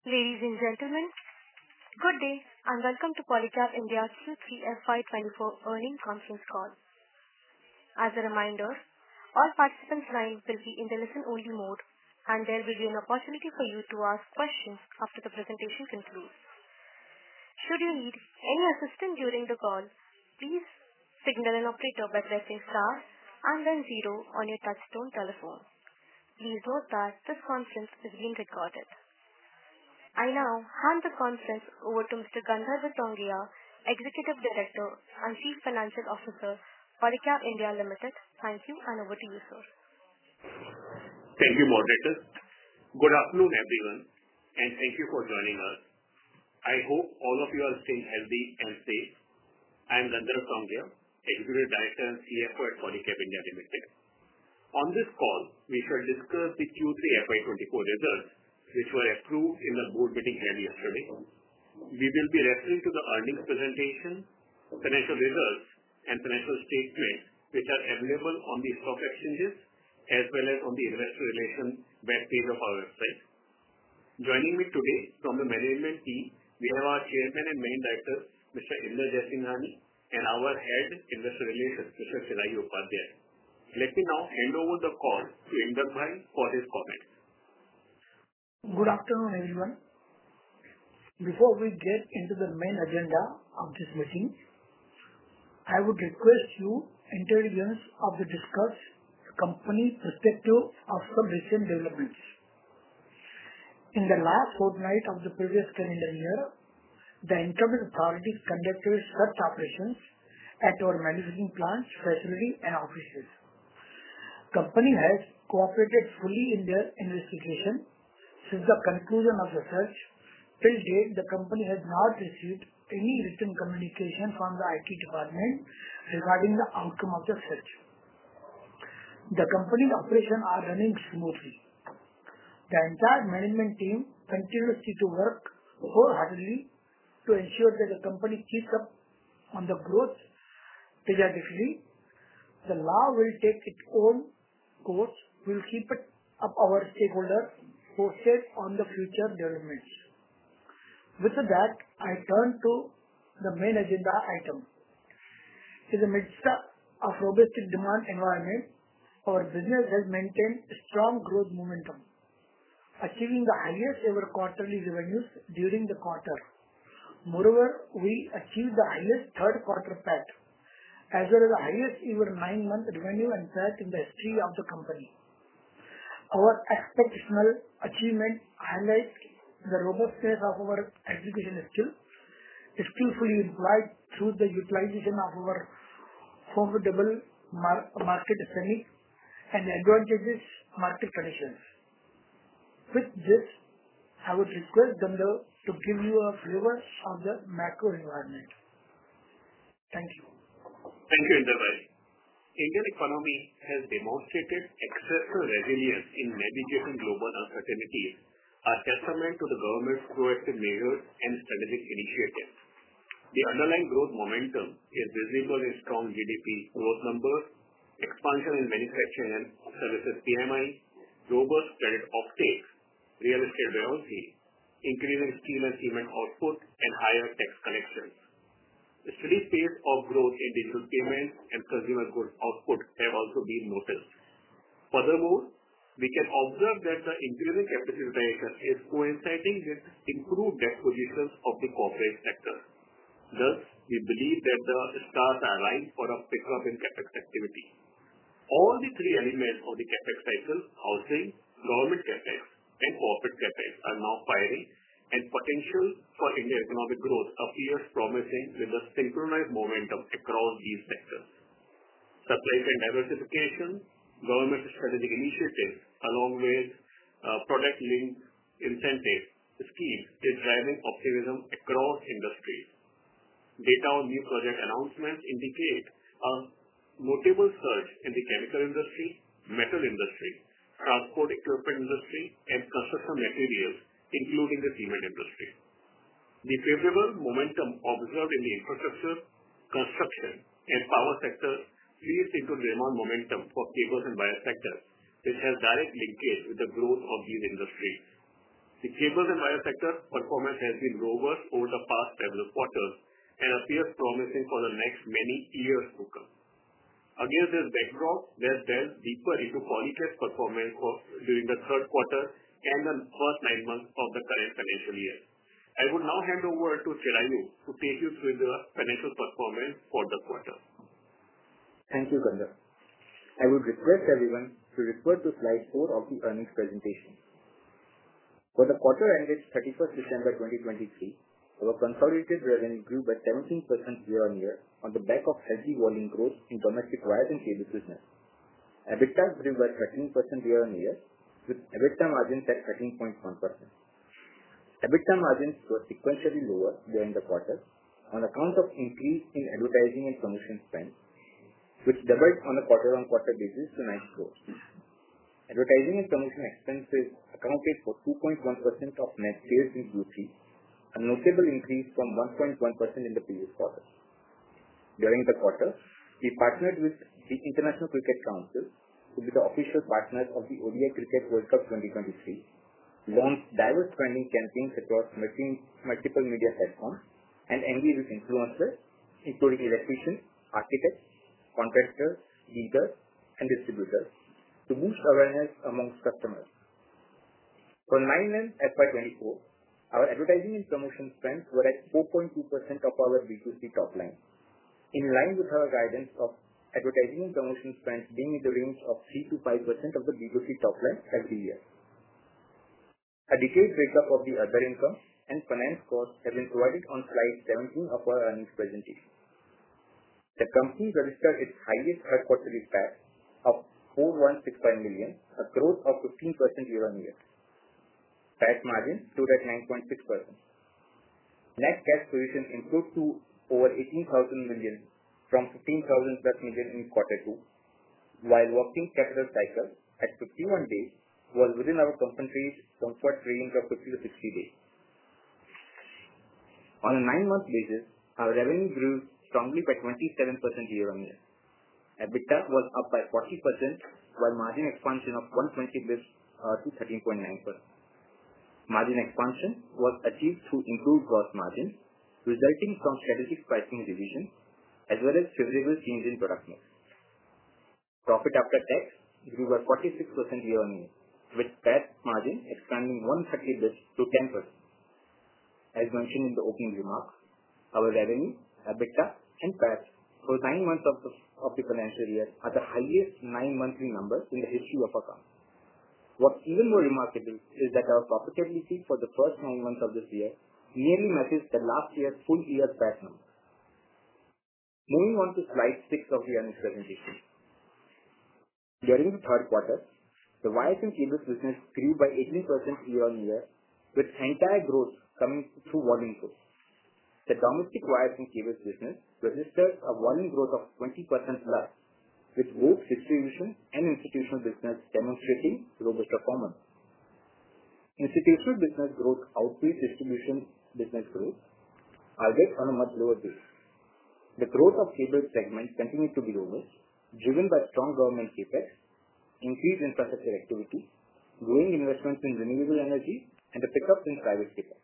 Ladies and gentlemen, good day and welcome to Polycab India's Q3 FY24 earnings conference call. As a reminder, all participants' lines will be in the listen-only mode, and there will be an opportunity for you to ask questions after the presentation concludes. Should you need any assistance during the call, please signal an operator by pressing star and then zero on your touchtone telephone. Please note that this conference is being recorded. I now hand the conference over to Mr. Gandharv Tongia, Executive Director and Chief Financial Officer, Polycab India Limited. Thank you, and over to you, sir. Thank you, moderator. Good afternoon, everyone, and thank you for joining us. I hope all of you are staying healthy and safe. I am Gandharv Tongia, Executive Director and CFO at Polycab India Limited. On this call, we shall discuss the Q3 FY24 results, which were approved in the board meeting held yesterday. We will be referring to the earnings presentation, financial results, and financial statements, which are available on the stock exchanges as well as on the investor relations web page of our website. Joining me today from the management team, we have our Chairman and Main Director, Mr. Inder Jaisinghani, and our Head Investor Relations, Mr. Chirayu Upadhyay. Let me now hand over the call to Inder Bhai for his comments. Good afternoon, everyone. Before we get into the main agenda of this meeting, I would request you intelligence of the discuss company perspective of some recent developments. In the last fortnight of the previous calendar year, the incoming authorities conducted search operations at our manufacturing plants, facility and offices. Company has cooperated fully in their investigation. Since the conclusion of the search, till date, the company has not received any written communication from the IT department regarding the outcome of the search. The company's operations are running smoothly. The entire management team continues to work wholeheartedly to ensure that the company keeps up on the growth trajectory. The law will take its own course. We will keep it up our stakeholders posted on the future developments. With that, I turn to the main agenda item. In the midst of robust demand environment, our business has maintained strong growth momentum, achieving the highest ever quarterly revenues during the quarter. Moreover, we achieved the highest third quarter PAT, as well as the highest ever 9-month revenue and PAT in the history of the company. Our exceptional achievement highlights the robustness of our execution skill, skillfully employed through the utilization of our formidable market strength and advantageous market conditions. With this, I would request Gandharv to give you a flavor of the macro environment. Thank you. Thank you, Inder Bhai. Indian economy has demonstrated exceptional resilience in navigating global uncertainties, a testament to the government's proactive measures and strategic initiatives. The underlying growth momentum is visible in strong GDP growth numbers, expansion in manufacturing and services PMI, robust credit uptake, real estate buoyancy, increasing steel and cement output, and higher tax collections. The steady pace of growth in digital payments and consumer goods output have also been noticed. Furthermore, we can observe that the increasing capacity utilization is coinciding with improved debt positions of the corporate sector. Thus, we believe that the stars are aligned for a pickup in capex activity. All the three elements of the capex cycle, housing, government capex, and corporate capex, are now firing, and potential for Indian economic growth appears promising with the synchronized momentum across these sectors. Supply chain diversification, government strategic initiatives, along with product-linked incentive schemes is driving optimism across industries. Data on new project announcements indicate a notable surge in the chemical industry, metal industry, transport equipment industry, and construction materials, including the cement industry. The favorable momentum observed in the infrastructure, construction, and power sector feeds into the demand momentum for cables and wire sector, which has direct linkage with the growth of these industries. The cables and wire sector performance has been robust over the past several quarters and appears promising for the next many years to come. Against this backdrop, let's delve deeper into Polycab's performance during the third quarter and the first 9 months of the current financial year. I would now hand over to Chirayu to take you through the financial performance for the quarter. Thank you, Gandharv. I would request everyone to refer to slide 4 of the earnings presentation. For the quarter ended 31st December 2023, our consolidated revenue grew by 17% year-on-year on the back of healthy volume growth in domestic wires and cables business. EBITDA grew by 13% year-on-year, with EBITDA margins at 13.1%. EBITDA margins were sequentially lower during the quarter on account of increase in advertising and promotion spend, which doubled on a quarter-on-quarter basis to 9 crores. Advertising and promotion expenses accounted for 2.1% of net sales in Q3, a notable increase from 1.1% in the previous quarter. During the quarter, we partnered with the International Cricket Council to be the official partners of the ODI Cricket World Cup 2023, launched diverse branding campaigns across multiple media platforms, and engaged with influencers, including electricians, architects, contractors, dealers, and distributors, to boost awareness amongst customers. For 9M FY24, our advertising and promotion spends were at 4.2% of our B2C top line, in line with our guidance of advertising and promotion spends being in the range of 3 to 5% of the B2C top line every year. A detailed breakup of the other income and finance costs have been provided on slide 17 of our earnings presentation. The company registered its highest third quarterly PAT of 4,165 million, a growth of 15% year-on-year. PAT margin stood at 9.6%. Net cash position improved to over 18,000 million from 15,000 plus million in Q2, while working capital cycle at 51 days was within our comfort range of 50 to 60 days. On a 9-month basis, our revenue grew strongly by 27% year-on-year. EBITDA was up by 40%, while margin expansion of 120 basis to 13.9%. Margin expansion was achieved through improved gross margins, resulting from strategic pricing revision, as well as favorable change in product mix. Profit after tax grew by 46% year-on-year, with PAT margin expanding 130 basis to 10%. As mentioned in the opening remarks, our revenue, EBITDA, and PAT for 9 months of the financial year are the highest 9-monthly numbers in the history of our company. What's even more remarkable is that our profitability for the first 9 months of this year nearly matches the last year's full year PAT number. Moving on to slide 6 of the earnings presentation. During the third quarter, the wires and cables business grew by 18% year-on-year, with entire growth coming through volume growth. The domestic wires and cables business registered a volume growth of 20% plus, with both distribution and institutional business demonstrating robust performance. Institutional business growth outpaced distribution business growth, albeit on a much lower base. The growth of cable segment continued to be robust, driven by strong government capex, increased infrastructure activity, growing investments in renewable energy, and a pickup in private capex.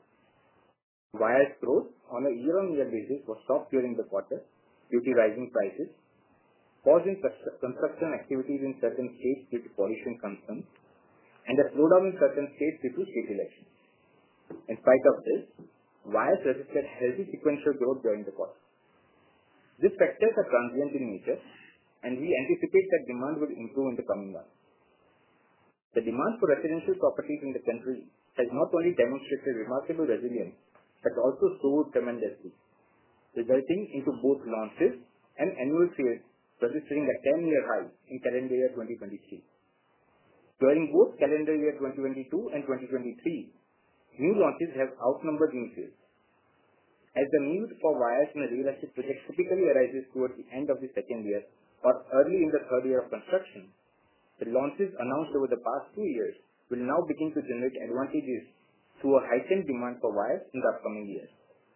Wires growth on a year-on-year basis was stopped during the quarter due to rising prices, pause in construction activities in certain states due to pollution concerns, and a slowdown in certain states due to state elections. In spite of this, wires registered healthy sequential growth during the quarter. These factors are transient in nature, and we anticipate that demand will improve in the coming months. The demand for residential properties in the country has not only demonstrated remarkable resilience, but also soared tremendously, resulting into both launches and annual sales registering a 10-year high in calendar year 2023. During both calendar year 2022 and 2023, new launches have outnumbered new sales. As the need for wires in a real estate project typically arises towards the end of the second year or early in the third year of construction, the launches announced over the past 2 years will now begin to generate advantages through a heightened demand for wires in the upcoming years.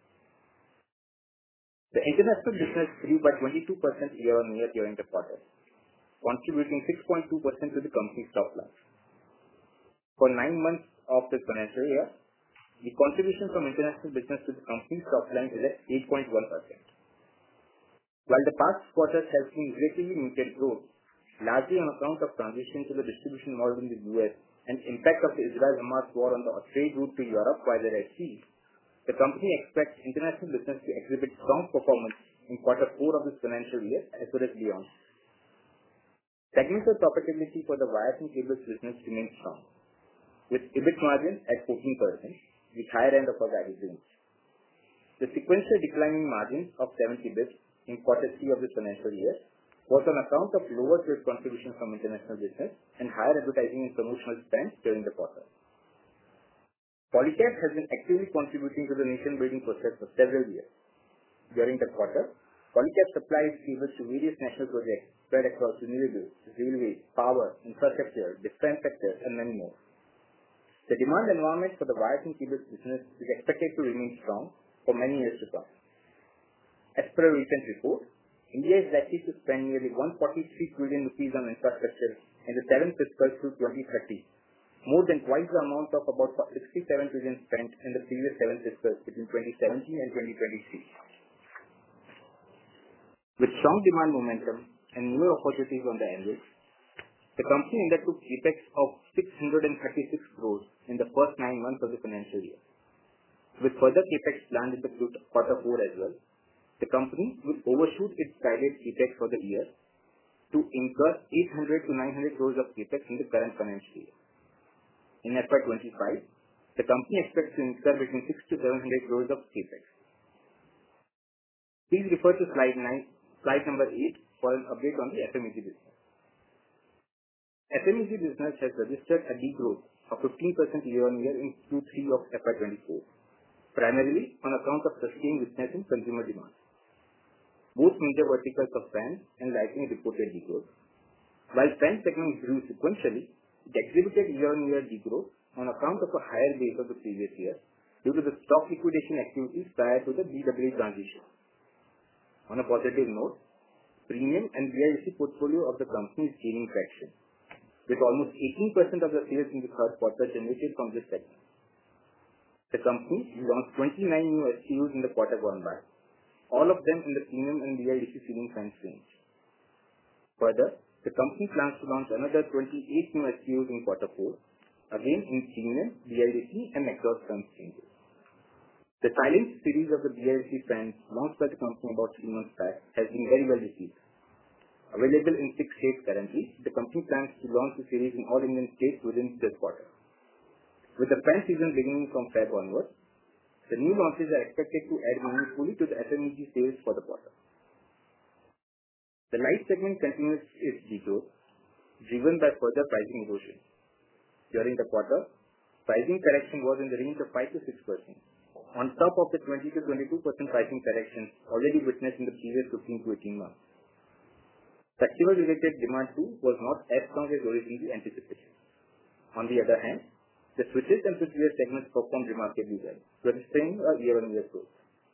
The international business grew by 22% year-on-year during the quarter, contributing 6.2% to the company's top line. For 9 months of this financial year, the contribution from international business to the company's top line is at 8.1%. While the past quarters have seen relatively muted growth, largely on account of transition to the distribution model in the US and impact of the Israel-Hamas war on the trade route to Europe via the Red Sea, the company expects international business to exhibit strong performance in Q4 of this financial year as well as beyond. Segmental profitability for the wires and cables business remains strong, with EBIT margin at 14%, the higher end of our guided range. The sequential declining margin of 70 basis points in Q3 of this financial year was on account of lower sales contribution from international business and higher advertising and promotional spend during the quarter. Polycab has been actively contributing to the nation-building process for several years. During the quarter, Polycab supplied cables to various national projects spread across renewables, railways, power, infrastructure, defense sector, and many more. The demand environment for the wires and cables business is expected to remain strong for many years to come. As per a recent report, India is likely to spend nearly 143 trillion rupees on infrastructure in the 7th fiscal through 2030, more than twice the amount of about 67 trillion spent in the previous 7 fiscals between 2017 and 2023. With strong demand momentum and new opportunities on the anvil, the company undertook capex of 636 crores in the first 9 months of the financial year. With further capex planned in the Q4 as well, the company will overshoot its guided capex for the year to incur 800 to 900 crores of capex in the current financial year. In FY25, the company expects to incur between 600 to 700 crores of capex. Please refer to slide number 8 for an update on the FMEG business. FMEG business has registered a degrowth of 15% year-on-year in Q3 of FY24, primarily on account of sustained weakness in consumer demand. Both major verticals of fans and lighting reported degrowth. While fan segment grew sequentially, it exhibited year-on-year degrowth on account of a higher base of the previous year due to the stock liquidation activities prior to the BW transition. On a positive note, premium and BLDC portfolio of the company is gaining traction, with almost 18% of the sales in the Q3 generated from this segment. The company launched 29 new SKUs in the quarter gone by, all of them in the premium and BLDC ceiling fans range. Further, the company plans to launch another 28 new SKUs in Q4, again in premium, BLDC and exhaust fans ranges. The Silence series of the BLDC fans launched by the company about 3 months back has been very well received. Available in 6 states currently, the company plans to launch the series in all Indian states within this quarter. With the fan season beginning from February onwards, the new launches are expected to add meaningfully to the FMEG sales for the quarter. The light segment continues its degrowth, driven by further pricing erosion. During the quarter, pricing correction was in the range of 5 to 6%, on top of the 20 to 22% pricing corrections already witnessed in the previous 15 to 18 months. Festival-related demand too was not as strong as originally anticipated. On the other hand, the switches and switchgear segments performed remarkably well, registering a year-on-year growth.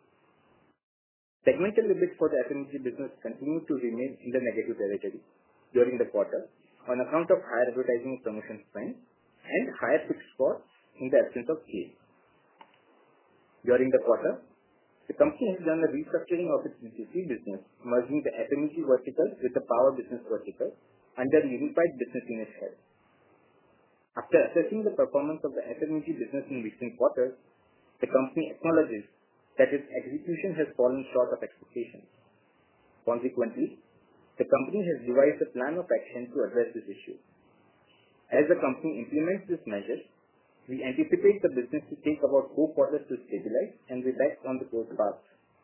Segmental EBIT for the FMEG business continued to remain in the negative territory during the quarter on account of higher advertising and promotion spend and higher fixed costs in the absence of scale. During the quarter, the company has done a restructuring of its B2C business, merging the FMEG vertical with the power business vertical under the unified business unit head. After assessing the performance of the FMEG business in recent quarters, the company acknowledges that its execution has fallen short of expectations. Consequently, the company has devised a plan of action to address this issue. As the company implements this measure, we anticipate the business to take about 4 quarters to stabilize and be back on the growth path.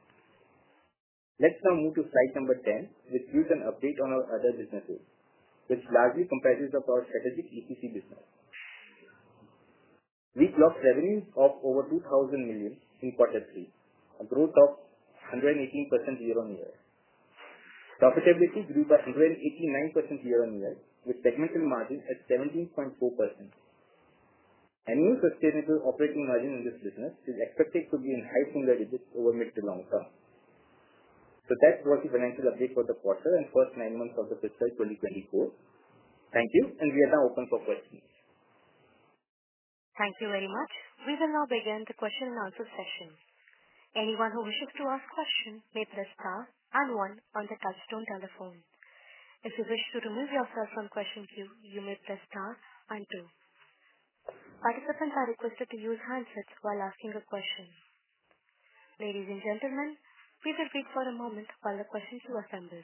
Let's now move to slide number 10, which gives an update on our other businesses, which largely comprises of our strategic EPC business. We clocked revenues of over 2,000 million in Q3, a growth of 118% year-on-year. Profitability grew by 189% year-on-year, with segmental margin at 17.4%. Annual sustainable operating margin in this business is expected to be in high single digits over mid to long term. So that was the financial update for the quarter and first 9 months of the fiscal 2024. Thank you, and we are now open for questions. Thank you very much. We will now begin the question and answer session. Anyone who wishes to ask questions may press star and one on the touchtone telephone. If you wish to remove yourself from question queue, you may press star and two. Participants are requested to use handsets while asking a question. Ladies and gentlemen, please wait for a moment while the question queue assembles.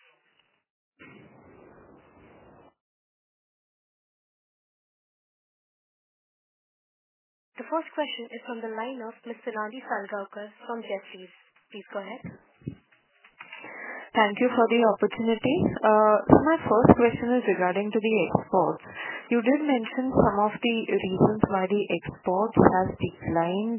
The first question is from the line of Mr. Nandi Salgaonkar from Jefferies. Please go ahead. Thank you for the opportunity. So my first question is regarding to the exports. You did mention some of the reasons why the exports has declined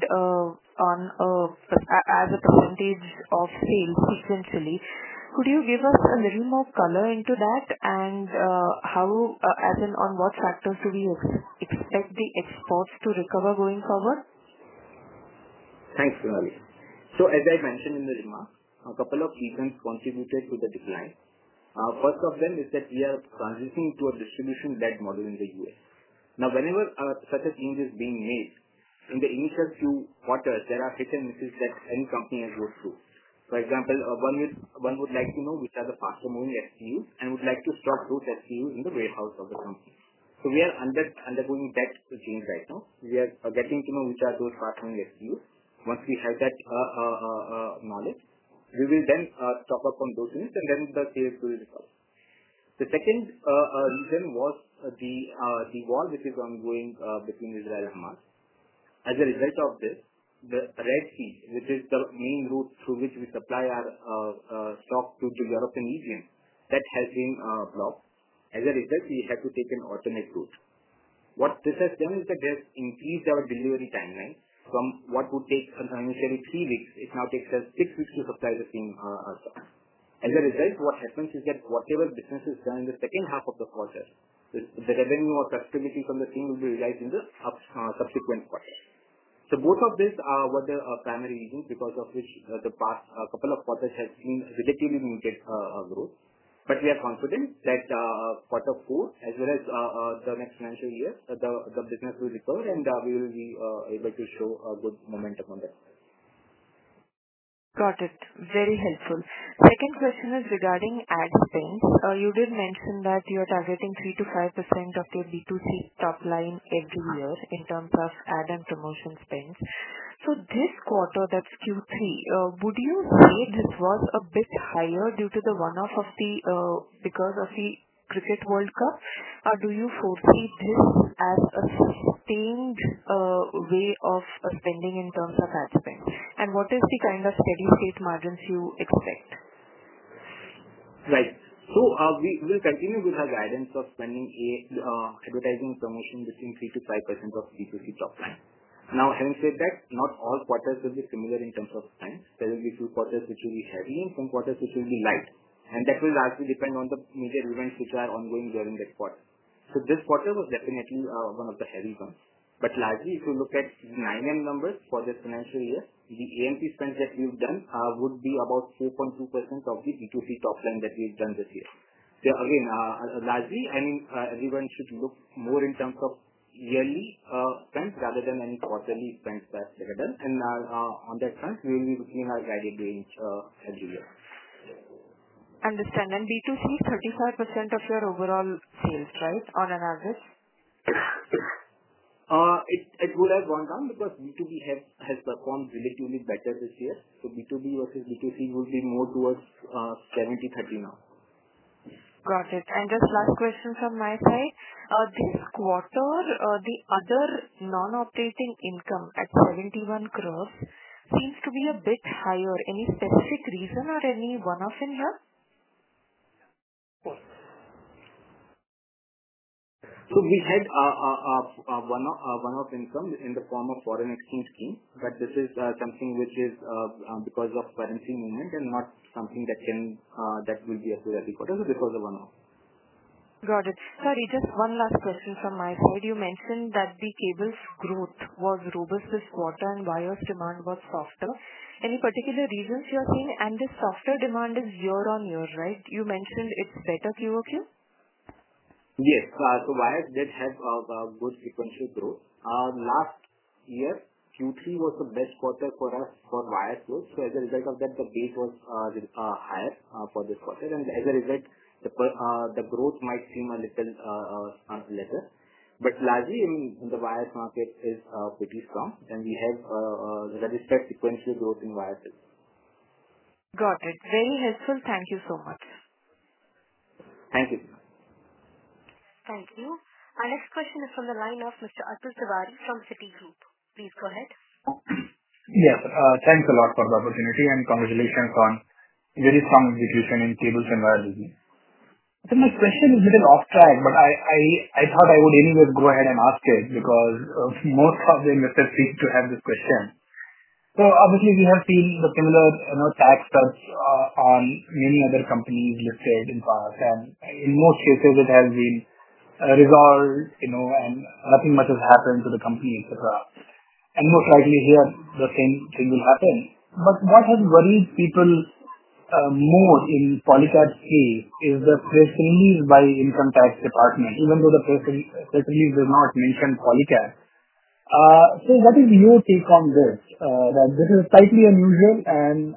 as a percentage of sales sequentially. Could you give us a little more color into that, and on what factors do we expect the exports to recover going forward? Thanks, Sonali. So as I mentioned in the remarks, a couple of reasons contributed to the decline. First of them is that we are transitioning to a distribution-led model in the US. Now, whenever such a change is being made, in the initial few quarters, there are hit and misses that any company has gone through. For example, one would like to know which are the faster moving SKUs and would like to stock those SKUs in the warehouse of the company. So we are undergoing that change right now. We are getting to know which are those fast moving SKUs. Once we have that knowledge, we will then stock up on those units and then the sales will recover. The second reason was the war which is ongoing between Israel and Hamas. As a result of this, the Red Sea, which is the main route through which we supply our stock to the European region, that has been blocked. As a result, we have to take an alternate route. What this has done is that it has increased our delivery timeline from what would take initially 3 weeks. It now takes us 6 weeks to supply the same stock. As a result, what happens is that whatever business is done in the second half of the quarter, the revenue or profitability from the same will be realized in the subsequent quarter. So both of these were the primary reasons because of which the past couple of quarters have seen relatively muted growth. But we are confident that quarter 4 as well as the next financial year, the business will recover and we will be able to show a good momentum on that. Got it. Very helpful. Second question is regarding ad spend. You did mention that you are targeting 3 to 5% of your B2C top line every year in terms of ad and promotion spends. So this quarter, that's Q3, would you say this was a bit higher due to the one-off because of the Cricket World Cup, or do you foresee this as a sustained way of spending in terms of ad spend? And what is the kind of steady state margins you expect? Right. So we will continue with our guidance of spending advertising promotion between 3 to 5% of B2C top line. Now, having said that, not all quarters will be similar in terms of spend. There will be few quarters which will be heavy and some quarters which will be light. And that will largely depend on the major events which are ongoing during that quarter. So this quarter was definitely one of the heavy ones. But largely, if you look at 9M numbers for this financial year, the AMP spend that we've done would be about 4.2% of the B2C top line that we've done this year. So again, largely, everyone should look more in terms of yearly spend rather than any quarterly spend that they have done. And on that front, we will be looking at our guided range every year. Understand. And B2C is 35% of your overall sales, right, on an average? It would have gone down because B2B has performed relatively better this year. So B2B versus B2C would be more towards 70-30 now. Got it. And just last question from my side. This quarter, the other non-operating income at 71 crores seems to be a bit higher. Any specific reason or any one-off in here? So we had a one-off income in the form of foreign exchange scheme, but this is something which is because of currency movement and not something that will be accrued every quarter. So this was a one-off. Got it. Sorry, just one last question from my side. You mentioned that the cables growth was robust this quarter and wires demand was softer. Any particular reasons you are seeing? And this softer demand is year on year, right? You mentioned it's better QOQ? Yes. So wires did have a good sequential growth. Last year, Q3 was the best quarter for us for wire growth. As a result of that, the base was higher for this quarter. As a result, the growth might seem a little lesser. Largely, in the wires market is pretty strong, and we have registered sequential growth in wire sales. Got it. Very helpful. Thank you so much. Thank you. Thank you. Our next question is from the line of Mr. Atul Tiwari from Citigroup. Please go ahead. Yes. Thanks a lot for the opportunity and congratulations on very strong execution in cables and wire business. My question is a little off track, but I thought I would anyways go ahead and ask it because most of the investors seem to have this question. Obviously, we have seen the similar tax cuts on many other companies listed in the past, and in most cases, it has been resolved, and nothing much has happened to the company, etc. Most likely here, the same thing will happen. What has worried people more in Polycab's case is the press release by Income Tax Department, even though the press release does not mention Polycab. What is your take on this? That this is slightly unusual, and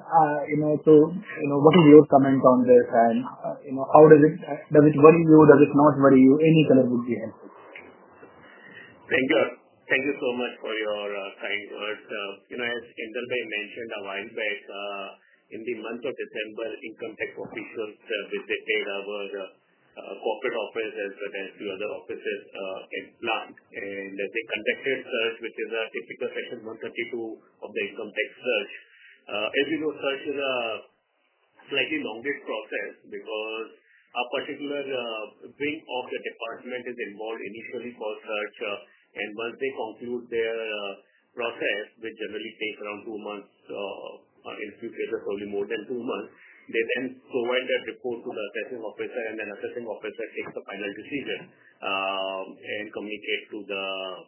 what is your comment on this? How does it worry you? Does it not worry you? Any color would be helpful. Thank you. Thank you so much for your kind words. As Inder Bhai mentioned a while back, in the month of December, income tax officials visited our corporate office as well as the other offices in plant, and they conducted search, which is a typical section 132 of the income tax search. As you know, search is a slightly elongated process because a particular wing of the department is involved initially for search, and once they conclude their process, which generally takes around 2 months, in few cases probably more than 2 months, they then provide that report to the assessing officer, and then assessing officer takes the final decision and communicate the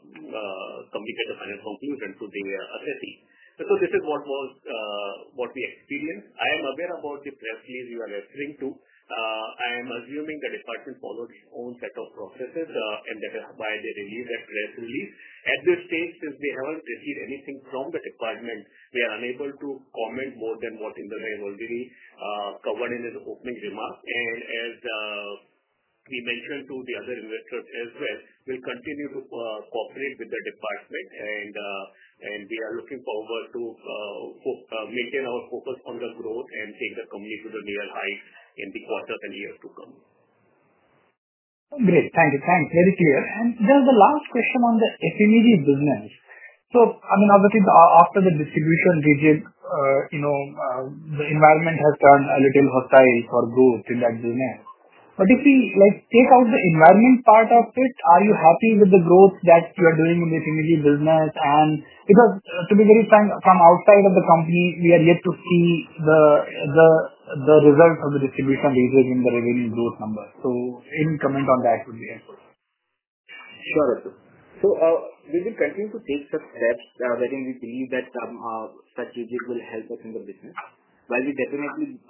final conclusion to the assessee. This is what we experienced. I am aware about the press release you are referring to. I am assuming the department followed its own set of processes, and that is why they released that press release. At this stage, since they haven't received anything from the department, we are unable to comment more than what Inder Bhai has already covered in his opening remarks. As we mentioned to the other investors as well, we'll continue to cooperate with the department, and we are looking forward to maintain our focus on the growth and take the company to the near heights in the quarters and years to come. Great. Thank you. Thanks. Very clear. Just the last question on the FMEG business. Obviously, after the distribution rejig, the environment has turned a little hostile for growth in that business. If we take out the environment part of it, are you happy with the growth that you are doing in the FMEG business? Because to be very frank, from outside of the company, we are yet to see the results of the distribution rejig in the revenue growth number. Any comment on that would be helpful. Sure. We will continue to take such steps wherein we believe that such rejig will help us in the business. While we definitely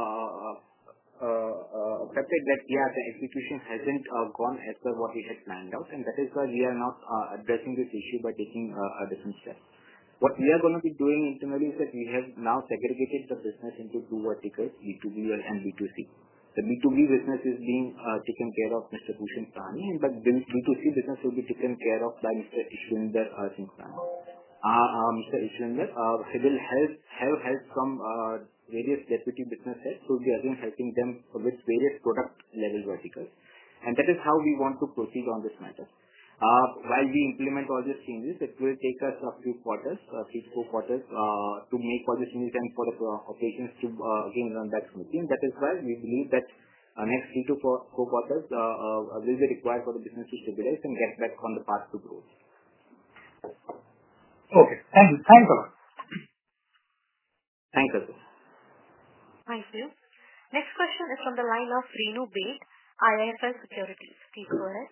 accepted that, the execution hasn't gone as per what we had planned out, and that is why we are not addressing this issue by taking a different step. What we are going to be doing internally is that we have now segregated the business into 2 verticals, B2B and B2C. The B2B business is being taken care of Mr. Bhushan Sahni, and the B2C business will be taken care of by Mr. Ishwinder Singh Sahni. Mr. Ishwinder will have help from various deputy business heads, who will be again helping them with various product level verticals. That is how we want to proceed on this matter. While we implement all these changes, it will take us a few quarters, 3 to 4 quarters, to make all these changes and for the operations to again run back smoothly. That is why we believe that next 3 to 4 quarters will be required for the business to stabilize and get back on the path to growth. Okay. Thank you. Thanks a lot. Thanks, Atul. Thank you. Next question is from the line of Renu Baid, IIFL Securities. Please go ahead.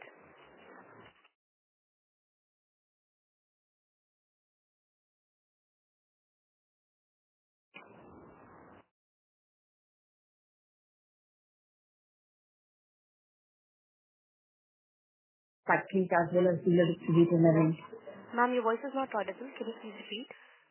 factories as well as dealer distributor level? Ma'am, your voice is not audible. Can you please repeat?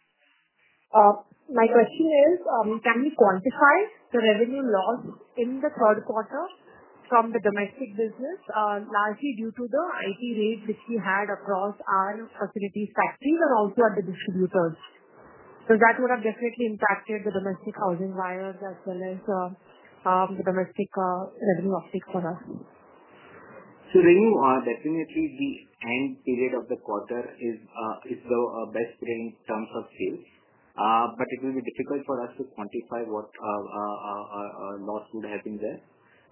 My question is, can we quantify the revenue loss in the third quarter from the domestic business, largely due to the IT raids which we had across our facilities, factories, and also at the distributors? That would have definitely impacted the domestic housing wires as well as the domestic revenue uptake for us. Renu, definitely the end period of the quarter is the best in terms of sales. It will be difficult for us to quantify what loss would have been there.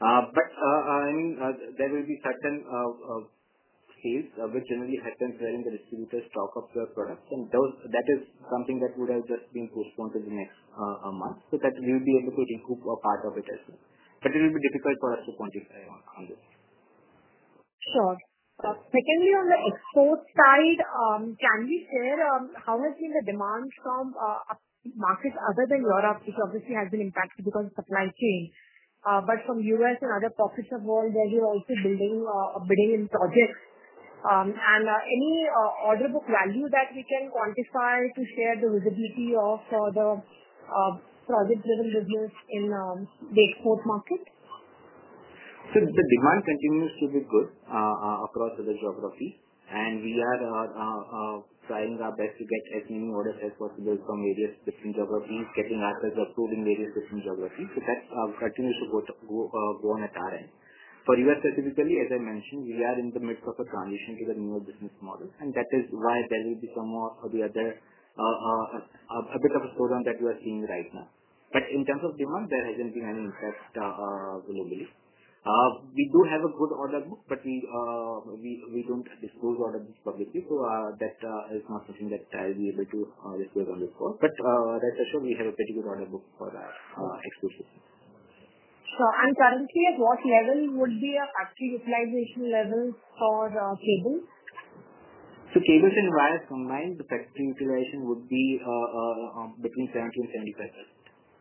There will be certain sales which generally happens wherein the distributors stock up their products, and that is something that would have just been postponed to the next month, so that we will be able to recoup a part of it as well. It will be difficult for us to quantify on this. Sure. Secondly, on the export side, can we share how has been the demand from markets other than Europe, which obviously has been impacted because of supply chain, but from U.S. and other pockets of world where you're also bidding in projects? Any order book value that we can quantify to share the visibility of the project-driven business in the export market? The demand continues to be good across the geography, and we are trying our best to get as many orders as possible from various different geographies, getting ourselves approved in various different geographies. That continues to go on at our end. For U.S. specifically, as I mentioned, we are in the midst of a transition to the newer business model, and that is why there will be some more or the other a bit of a slowdown that we are seeing right now. In terms of demand, there hasn't been any impact globally. We do have a good order book, but we don't disclose order books publicly, so that is not something that I'll be able to disclose on this call. Rest assured, we have a pretty good order book for our export business. Sure. Currently, at what level would be a factory utilization level for cables? Cables and wires combined, the factory utilization would be between 70% and 75%.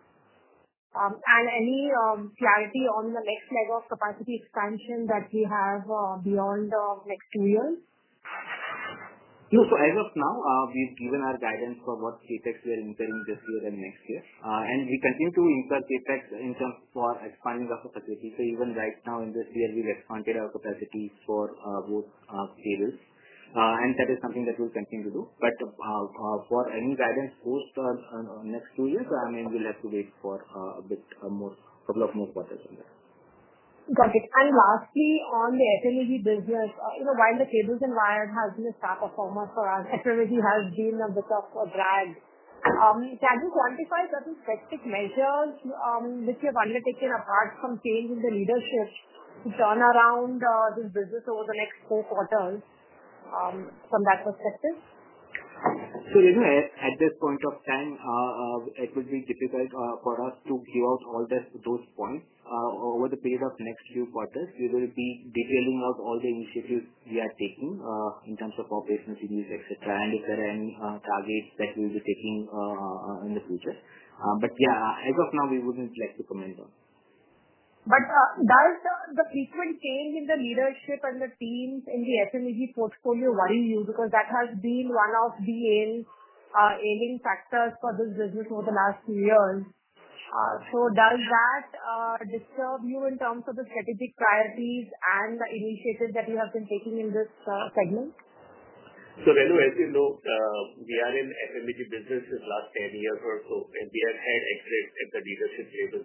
Any clarity on the next leg of capacity expansion that we have beyond the next 2 years? No. As of now, we've given our guidance for what CapEx we are incurring this year and next year. We continue to incur CapEx in terms for expanding our facility. Even right now in this year, we've expanded our capacity for both cables. That is something that we'll continue to do. For any guidance post next 2 years, we'll have to wait for a couple of more quarters on that. Got it. Lastly, on the FMEG business, while the cables and wires has been a star performer for us, FMEG has been a bit of a drag. Can you quantify certain specific measures which you have undertaken apart from change in the leadership to turn around this business over the next 4 quarters from that perspective? At this point of time, it would be difficult for us to give out all those points. Over the period of next few quarters, we will be detailing out all the initiatives we are taking in terms of operational synergies, et cetera, and if there are any targets that we will be taking in the future. As of now, we wouldn't like to comment on. Does the frequent change in the leadership and the teams in the FMEG portfolio worry you? Because that has been one of the ailing factors for this business over the last few years. Does that disturb you in terms of the strategic priorities and the initiatives that you have been taking in this segment? Renu, as you know, we are in FMEG business since last 10 years or so, and we have had exits at the leadership level.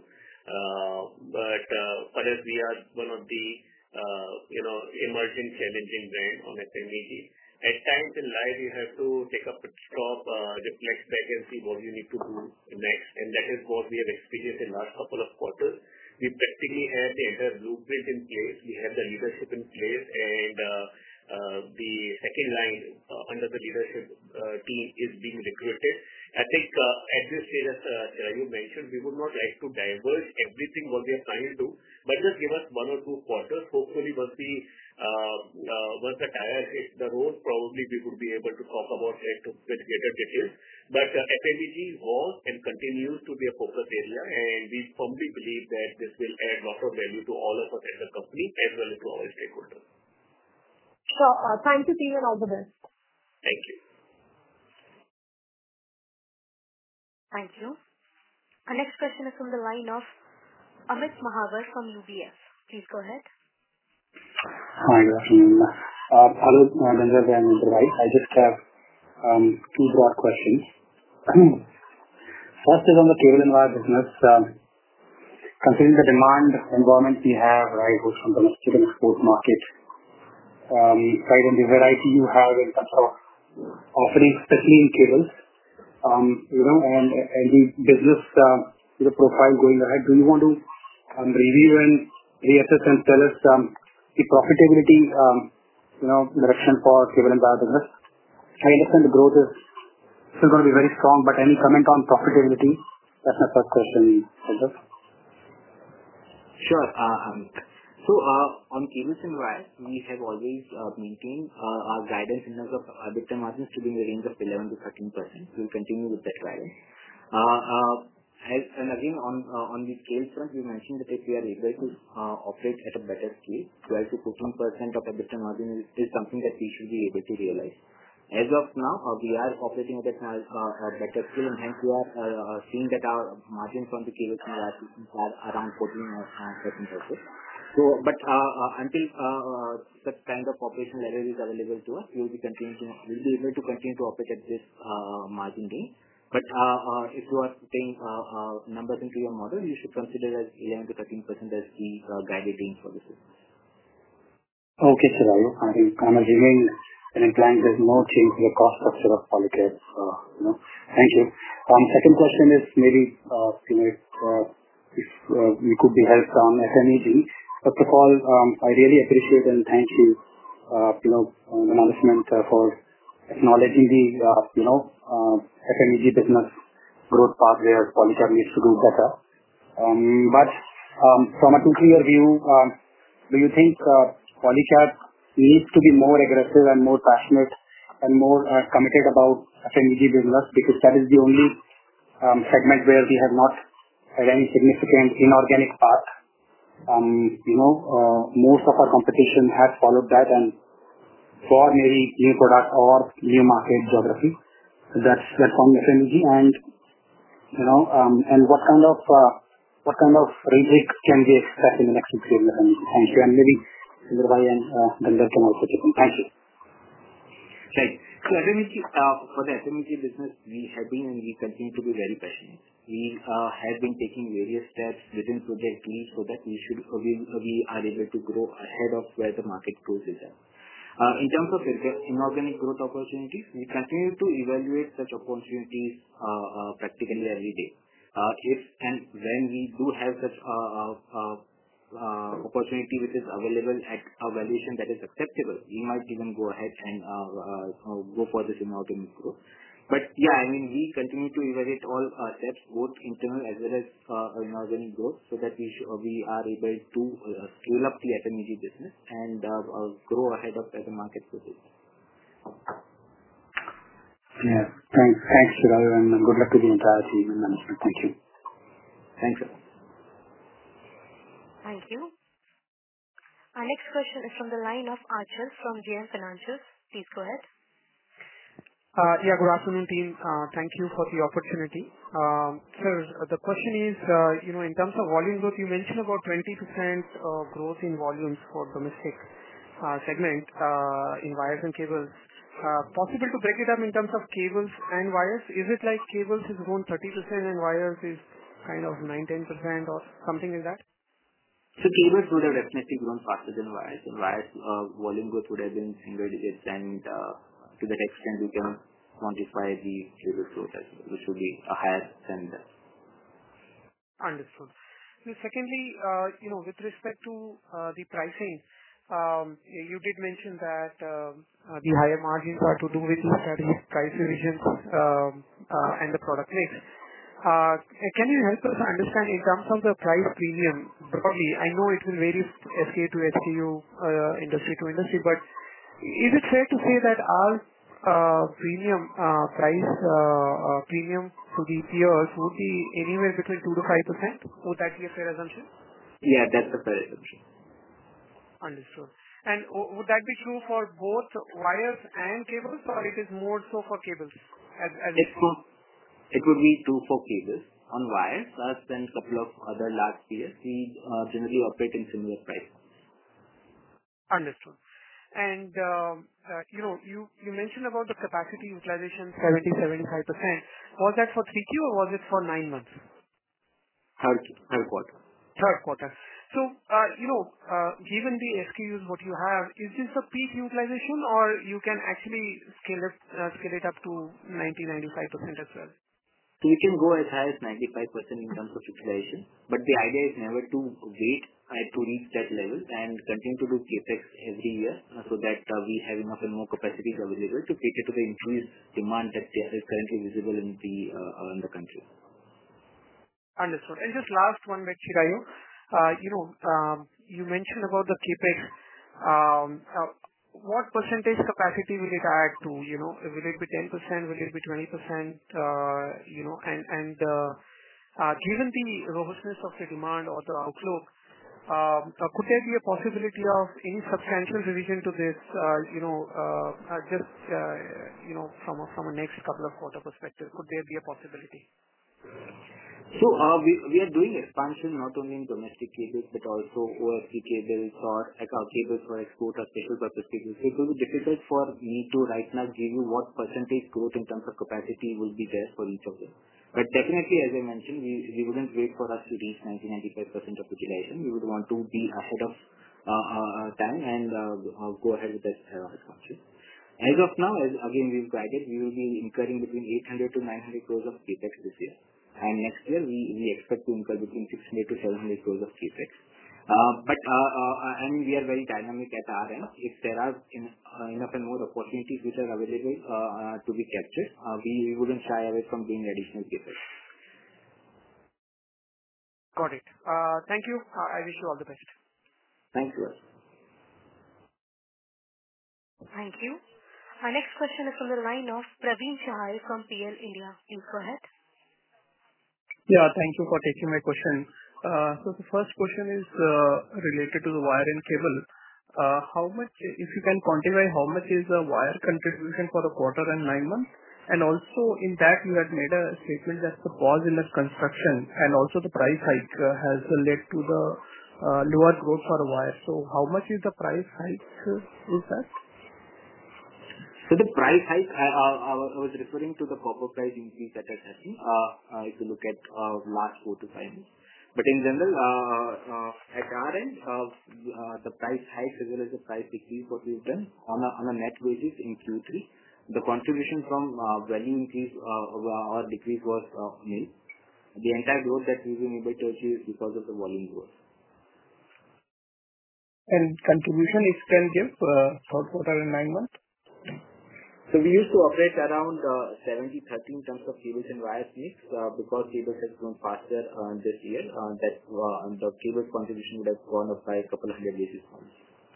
For us, we are one of the emerging challenging brand on FMEG. At times in life, you have to take a pit stop, reflect back and see what you need to do next, and that is what we have experienced in last couple of quarters. We practically have the entire blueprint in place. We have the leadership in place, and the second line under the leadership team is being recruited. I think at this stage, as you mentioned, we would not like to divulge everything what we are trying to do, but just give us 1 or 2 quarters. Hopefully, once the tire hits the road, probably we would be able to talk about it with greater details. FMEG was and continues to be a focus area, and we firmly believe that this will add lot of value to all of us as a company as well as to our stakeholders. Sure. Thank you, team, and all the best. Thank you. Thank you. Our next question is from the line of Amit Mahawar from UBS. Please go ahead. Hi, good afternoon. Hello, Gandharv and Nitin. I just have two broad questions. First is on the cable and wire business. Considering the demand environment we have, right, both from domestic and export market, right, and the variety you have in terms of offerings, especially in cables, and the business profile going ahead, do you want to review and reassess and tell us the profitability direction for cable and wire business? I understand the growth is still going to be very strong, but any comment on profitability? That's my first question, Gandharv. Sure. So on cables and wires, we have always maintained our guidance in terms of EBITDA margins to be in the range of 11 to 13%. We'll continue with that guidance. And again, on the scale front, we mentioned that if we are able to operate at a better scale, 12 to 14% of EBITDA margin is something that we should be able to realize. As of now, we are operating at a better scale, and hence we are seeing that our margins on the cables and wires are around 14% also. So, but until such kind of operational level is available to us, we'll be able to continue to operate at this margin range. But if you are putting numbers into your model, you should consider as 11 to 13% as the guided range for the business. Okay, Chirayu. I think I'm assuming and implying there's no change in the cost structure of Polycab. Thank you. Second question is maybe if we could be helped on FMEG. First of all, I really appreciate and thank you, the management for acknowledging the FMEG business growth path where Polycab needs to do better. But from a 2-3-year view, do you think Polycab needs to be more aggressive and more passionate and more committed about FMEG business, because that is the only segment where we have not had any significant inorganic path. Most of our competition has followed that, and for maybe new product or new market geography, that's on FMEG. And what kind of rate can we expect in the next 6 years? Thank you. And maybe Gandharv and Gandharv can also chip in. Thank you. Right. So for the FMEG business, we have been and we continue to be very passionate. We have been taking various steps within Project Leap so that we are able to grow ahead of where the market growth is at. In terms of inorganic growth opportunities, we continue to evaluate such opportunities practically every day. If and when we do have such opportunity which is available at a valuation that is acceptable, we might even go ahead and go for this inorganic growth. But yeah, I mean, we continue to evaluate all steps, both internal as well as inorganic growth, so that we are able to scale up the FMEG business and grow ahead of where the market growth is. Yeah. Thanks, Chirayu, and good luck to the entire team and management. Thank you. Thanks, sir. Thank you. Our next question is from the line of Achal from JM Financial. Please go ahead. Yeah, good afternoon, team. Thank you for the opportunity. Sir, the question is, in terms of volume growth, you mentioned about 20% growth in volumes for domestic segment in wires and cables. Possible to break it up in terms of cables and wires? Is it like cables has grown 30% and wires is kind of 9-10% or something like that? So cables would have definitely grown faster than wires. And wires volume growth would have been single digits, and to that extent we can quantify the cable growth as well, which would be higher than that. Understood. Secondly, with respect to the pricing, you did mention that the higher margins are to do with the strategic price revisions and the product mix. Can you help us understand in terms of the price premium broadly? I know it will vary SKU to SKU, industry to industry, but is it fair to say that our premium price premium to the peers would be anywhere between 2 to 5%? Would that be a fair assumption? Yeah, that's a fair assumption. Understood. Would that be true for both wires and cables, or it is more so for cables? It would be true for cables. On wires, us and a couple of other large peers, we generally operate in similar price. Understood. You mentioned about the capacity utilization 70-75%. Was that for 3Q or was it for 9 months? Third quarter. Third quarter. Given the SKUs what you have, is this a peak utilization or you can actually scale it up to 90-95% as well? We can go as high as 95% in terms of utilization, but the idea is never to wait to reach that level and continue to do CapEx every year so that we have enough and more capacities available to cater to the increased demand that is currently visible in the country. Understood. Just last one, Chirayu. You mentioned about the CapEx. What percentage capacity will it add to? Will it be 10%? Will it be 20%? Given the robustness of the demand or the outlook, could there be a possibility of any substantial revision to this, from a next couple of quarter perspective? Could there be a possibility? We are doing expansion not only in domestic cables but also OFC cables or cables for export or special purpose cables. It will be difficult for me to right now give you what percentage growth in terms of capacity will be there for each of them. Definitely, as I mentioned, we wouldn't wait for us to reach 90-95% of utilization. We would want to be ahead of time and go ahead with that expansion. As of now, again we've guided, we will be incurring between 800-900 crores of CapEx this year. Next year, we expect to incur between 600-700 crores of CapEx. We are very dynamic at our end. If there are enough and more opportunities which are available to be captured, we wouldn't shy away from doing additional CapEx. Got it. Thank you. I wish you all the best. Thank you. Thank you. Our next question is from the line of Praveen Sahay from PL India. Please go ahead. Yeah, thank you for taking my question. The first question is related to the wire and cable. How much, if you can quantify, how much is the wire contribution for the quarter and 9 months? Also, in that, you had made a statement that the pause in the construction and also the price hike has led to the lower growth for wire. How much is the price hike? Is that? The price hike, I was referring to the copper price increase that has happened if you look at last 4 to 5 months. In general, at our end, the price hike as well as the price decrease what we've done on a net basis in Q3, the contribution from value increase or decrease was nil. The entire growth that we've been able to achieve is because of the volume growth. Contribution, if you can give, third quarter and 9 months? We used to operate around 70-30 in terms of cables and wires mix. Because cables has grown faster this year, the cables contribution would have gone up by a couple of 100 basis points.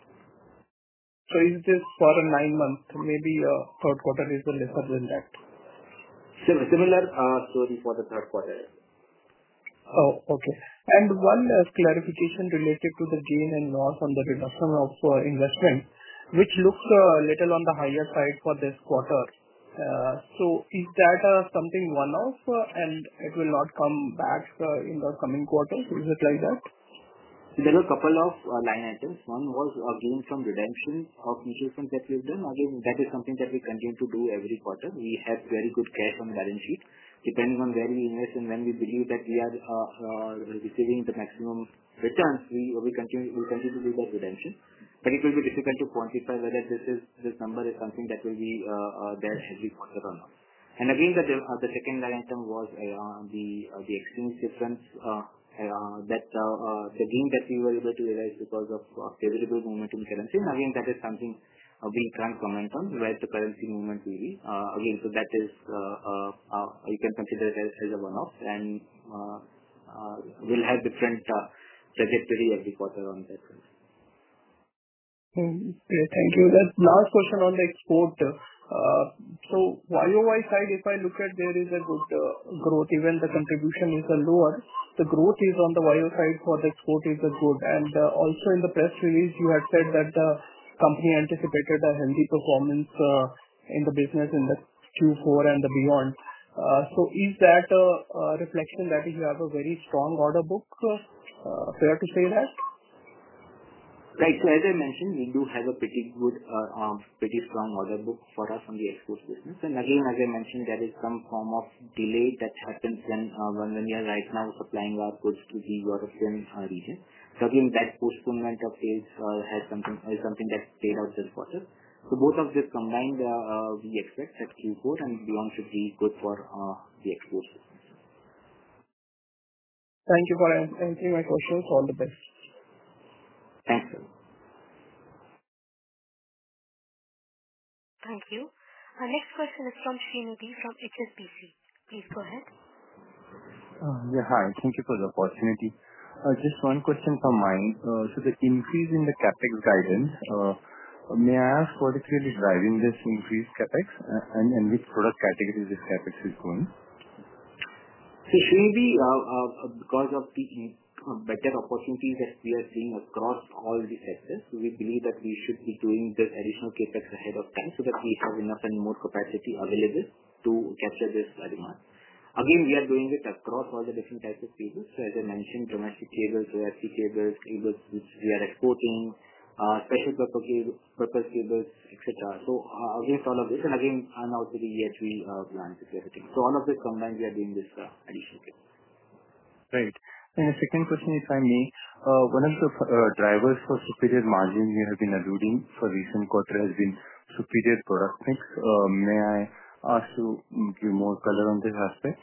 Is this for a 9 month, maybe third quarter is lesser than that? Similar story for the third quarter. Oh, okay. One clarification related to the gain and loss on the reduction of investment, which looks a little on the higher side for this quarter. Is that something one-off and it will not come back in the coming quarters? Is it like that? There were a couple of line items. One was a gain from redemption of mutual funds that we've done. Again, that is something that we continue to do every quarter. We have very good cash on balance sheet. Depending on where we invest and when we believe that we are receiving the maximum returns, we continue to do that redemption. It will be difficult to quantify whether this number is something that will be there every quarter or not. Again, the second line item was the exchange difference that the gain that we were able to realize because of favorable movement in currency. Again, that is something we can't comment on where the currency movement will be. Again, that is you can consider it as a one-off and will have different trajectory every quarter on that front. Okay, thank you. That last question on the export. YOY side, if I look at, there is a good growth, even the contribution is lower. The growth is on the YOY side for the export is good. Also in the press release, you had said that the company anticipated a healthy performance in the business in the Q4 and the beyond. Is that a reflection that you have a very strong order book? Fair to say that? Right. As I mentioned, we do have a pretty good, pretty strong order book for us on the exports business. Again, as I mentioned, there is some form of delay that happens when we are right now supplying our goods to the European region. Again, that postponement of sales is something that played out this quarter. Both of this combined, we expect that Q4 and beyond should be good for the exports business. Thank you for answering my questions. All the best. Thanks, sir. Thank you. Our next question is from Srinidhi from HSBC. Please go ahead. Yeah, hi. Thank you for the opportunity. Just one question from mine. The increase in the CapEx guidance, may I ask what is really driving this increased CapEx and which product categories this CapEx is going? Srinidhi, because of the better opportunities that we are seeing across all the sectors, we believe that we should be doing this additional CapEx ahead of time so that we have enough and more capacity available to capture this demand. Again, we are doing it across all the different types of cables. As I mentioned, domestic cables, OFC cables which we are exporting, special purpose cables, etc. Against all of this, and again, also the EHV plants that we are hitting. All of this combined, we are doing this additional CapEx. Right. A second question, if I may. One of the drivers for superior margin you have been alluding for recent quarter has been superior product mix. May I ask you to give more color on this aspect?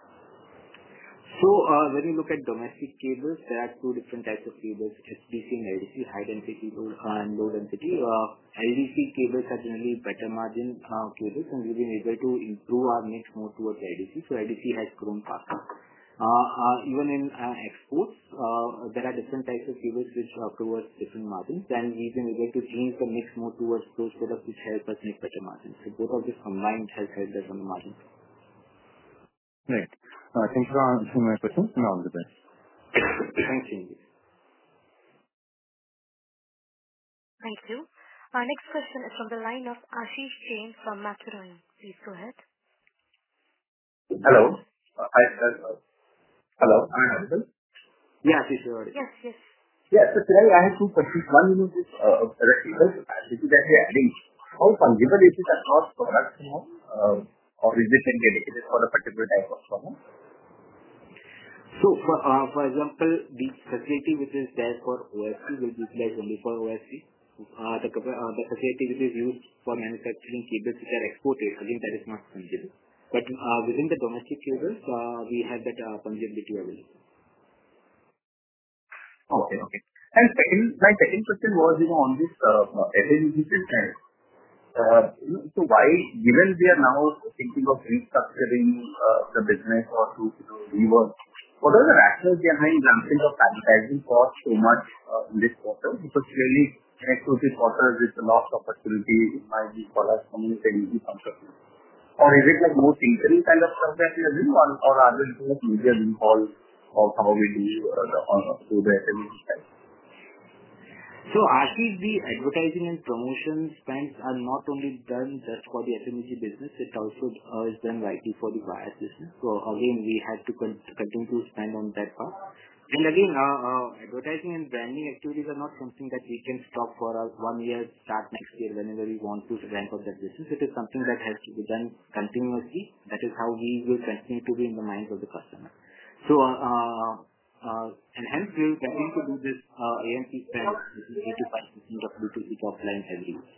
When you look at domestic cables, there are two different types of cables, HDC and LDC, high density and low density. LDC cables are generally better margin cables, and we've been able to improve our mix more towards LDC. LDC has grown faster. Even in exports, there are different types of cables which are towards different margins, and we've been able to change the mix more towards those products which help us make better margins. Both of this combined has helped us on the margin. Right. Thank you for answering my questions, and all the best. Thank you. Thank you. Our next question is from the line of Ashish Jain from Macquarie. Please go ahead. Hello. Hello. Am I audible? Yeah, Ashish, you're audible. Yes. Yeah. Today I have two questions. One is this electrical capacity that we are adding. How fungible is it across products now? Or is it dedicated for a particular type of product? For example, the facility which is there for OFC will be utilized only for OFC. The facility which is used for manufacturing cables which are exported, again, that is not fungible. Within the domestic cables, we have that fungibility available. Okay. My second question was on this FMEG business. Why, given we are now thinking of restructuring the business or to rework, what are the rationales behind ramping up advertising costs so much in this quarter? Because clearly, next 2-3 quarters is a lost opportunity, it might be for us coming with an easy concept. Or is it like more tinkering kind of stuff that we are doing, or are we looking at media recall of how we do the FMEG side? Ashish, the advertising and promotion spends are not only done just for the FMEG business, it also is done rightly for the wires business. Again, we had to continue to spend on that part. Again, advertising and branding activities are not something that we can stop for 1 year, start next year whenever we want to ramp up that business. It is something that has to be done continuously. That is how we will continue to be in the minds of the customer. Hence we will continue to do this A&P spend, which is 3-5% of B2C top line every year.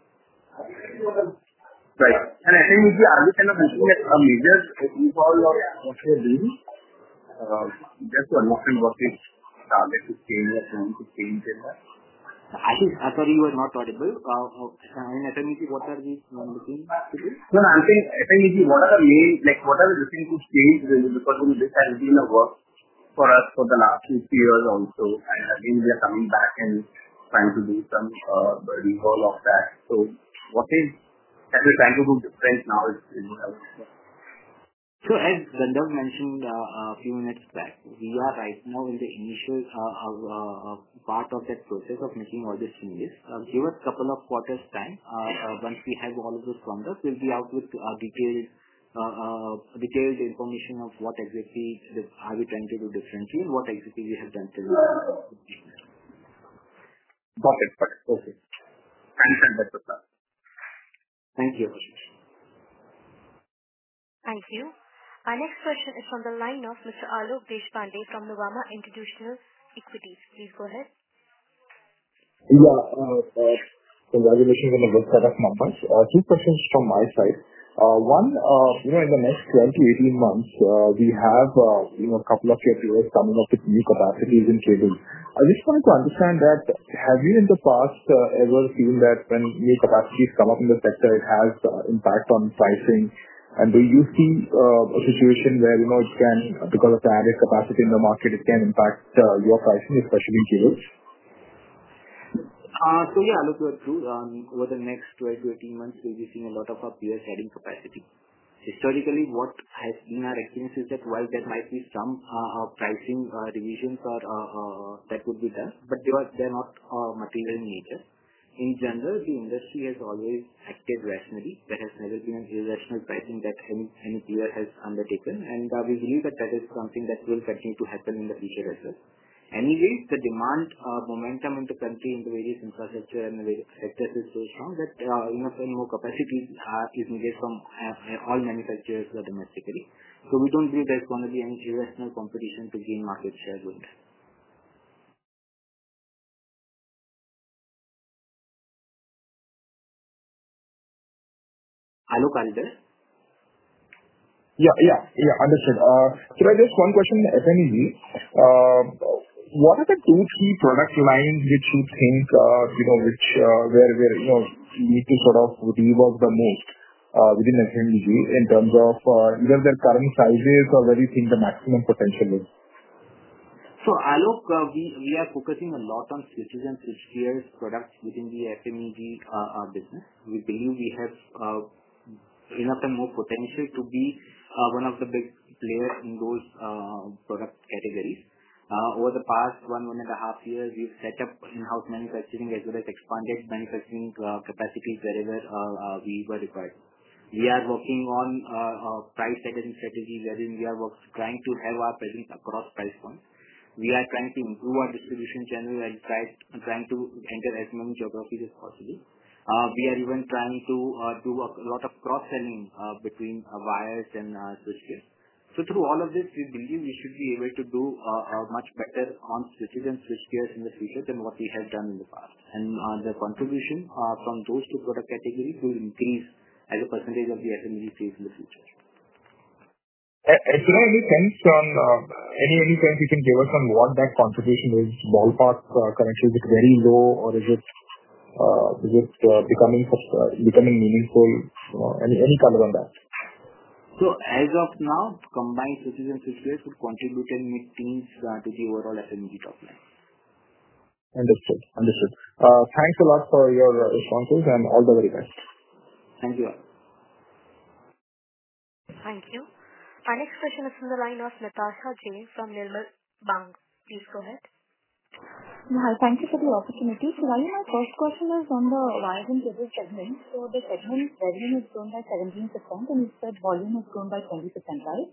Right. FMEG, are we kind of looking at a major overhaul of what we are doing? Just to understand what is target to change or trying to change in that. Ashish, sorry, you were not audible. In FMEG, what are we looking to do? No, I'm saying FMEG, what are we looking to change really? Because this has been a work for us for the last 2-3 years also. Again, we are coming back and trying to do some rehaul of that. What is that we're trying to do different now? As Gandharv mentioned a few minutes back, we are right now in the initial part of that process of making all these changes. Give us a couple of quarters' time. Once we have all of those formed up, we'll be out with detailed information of what exactly are we trying to do differently and what exactly we have done till now. Got it. Okay. Thanks, and best of luck. Thank you. Thank you. Our next question is from the line of Mr. Alok Deshpande from Nuvama Institutional Equities. Please go ahead. Yeah. Congratulations on the good set of numbers. Two questions from my side. One, in the next 12 to 18 months, we have a couple of your peers coming up with new capacities in cable. I just wanted to understand that, have you in the past ever seen that when new capacities come up in the sector, it has impact on pricing? And do you see a situation where, it can, because of the added capacity in the market, it can impact your pricing, especially in cables? Yeah, look, you're true. Over the next 12 to 18 months, we'll be seeing a lot of our peers adding capacity. Historically, what has been our experience is that while there might be some pricing revisions or that would be done, but they're not material in nature. In general, the industry has always acted rationally. There has never been an irrational pricing that any peer has undertaken, and we believe that is something that will continue to happen in the future as well. Anyways, the demand momentum in the country, in the various infrastructure and the various sectors is so strong that enough and more capacity is needed from all manufacturers domestically. So we don't believe there's going to be any irrational competition to gain market share going ahead. Alok, are you there? Yeah. Understood. I just one question on FMEG. What are the two key product lines which you think, where you need to sort of rework the most within FMEG in terms of either their current sizes or where you think the maximum potential is? Alok, we are focusing a lot on switches and switchgear products within the FMEG business. We believe we have enough and more potential to be one of the big players in those product categories. Over the past 1.5 years, we've set up in-house manufacturing as well as expanded manufacturing capacities wherever we were required. We are working on price setting strategy wherein we are trying to have our presence across price points. We are trying to improve our distribution channel and trying to enter as many geographies as possible. We are even trying to do a lot of cross-selling between wires and switchgear. Through all of this, we believe we should be able to do much better on switches and switchgears in the future than what we have done in the past. And the contribution from those two product categories will increase as a percentage of the FMEG sales in the future. Any sense you can give us on what that contribution is? Ballpark currently, is it very low or is it becoming meaningful? Any color on that? As of now, combined switches and switchgears would contribute in mid-teens to the overall FMEG top line. Understood. Thanks a lot for your responses and all the very best. Thank you. Thank you. Our next question is from the line of Natasha Jain from Nirmal Bang. Please go ahead. Hi, thank you for the opportunity. My first question is on the wires and cables segment. The segment revenue has grown by 17% and you said volume has grown by 20%, right?